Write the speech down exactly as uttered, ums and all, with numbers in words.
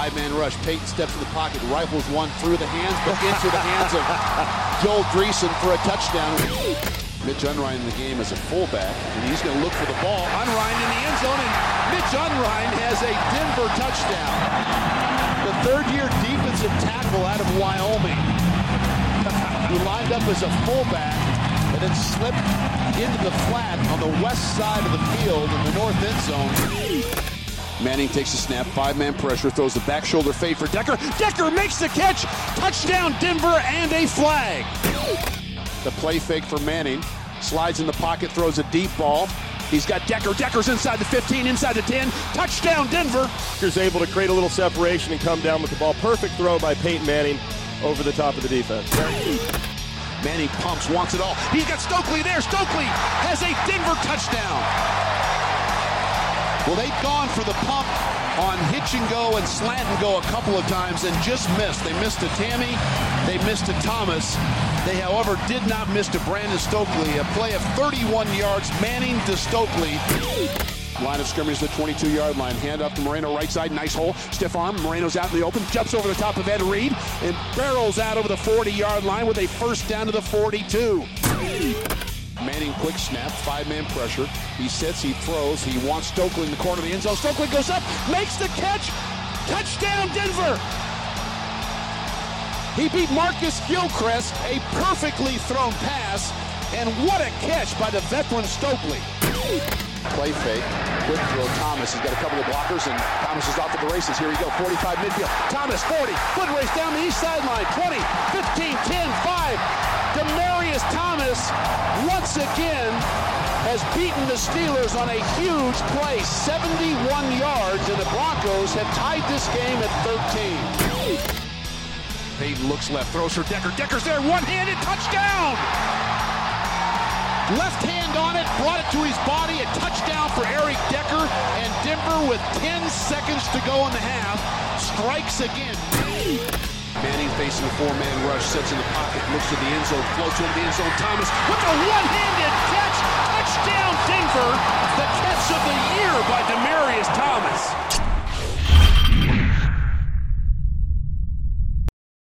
Five-man rush. Peyton steps in the pocket, rifles one through the hands, but into the hands of Joel Dreesen for a touchdown. Mitch Unrein in the game as a fullback, and he's going to look for the ball. Unrein in the end zone, and Mitch Unrein has a Denver touchdown. The third-year defensive tackle out of Wyoming, who lined up as a fullback and then slipped into the flat on the west side of the field in the north end zone. Manning takes a snap, five-man pressure, throws the back shoulder fade for Decker. Decker makes the catch! Touchdown, Denver, and a flag! The play fake for Manning. Slides in the pocket, throws a deep ball. He's got Decker. Decker's inside the fifteen, inside the ten. Touchdown, Denver! Decker's able to create a little separation and come down with the ball. Perfect throw by Peyton Manning over the top of the defense. Manning pumps, wants it all. He's got Stokely there. Stokely has a Denver touchdown. Well, they've gone for the pump on hitch and go and slant and go a couple of times and just missed. They missed to Tammy. They missed to Thomas. They, however, did not miss to Brandon Stokely. A play of thirty-one yards, Manning to Stokely. Line of scrimmage, the twenty-two-yard line. Hand up to Moreno, right side, nice hole. Stiff arm, Moreno's out in the open, jumps over the top of Ed Reed, and barrels out over the forty-yard line with a first down to the forty-two. Manning quick snap, five-man pressure. He sits, he throws, he wants Stokely in the corner of the end zone. Stokely goes up, makes the catch. Touchdown, Denver! He beat Marcus Gilchrist, a perfectly thrown pass, and what a catch by the veteran Stokely. Play fake, quick throw, Thomas. He's got a couple of blockers, and Thomas is off to the races. Here we go, forty-five midfield. Thomas, forty, foot race down the east sideline. twenty, fifteen, ten, five. Demaryius Thomas, once again, has beaten the Steelers on a huge play, seventy-one yards, and the Broncos have tied this game at thirteen. Peyton looks left, throws for Decker. Decker's there, one-handed touchdown! Left hand on it, brought it to his body, a touchdown for Eric Decker, and Denver with ten seconds to go in the half, strikes again. Manning facing a four-man rush, sits in the pocket, looks to the end zone, floats into the end zone. Thomas with a one-handed catch, touchdown Denver, the catch of the year by Demaryius Thomas.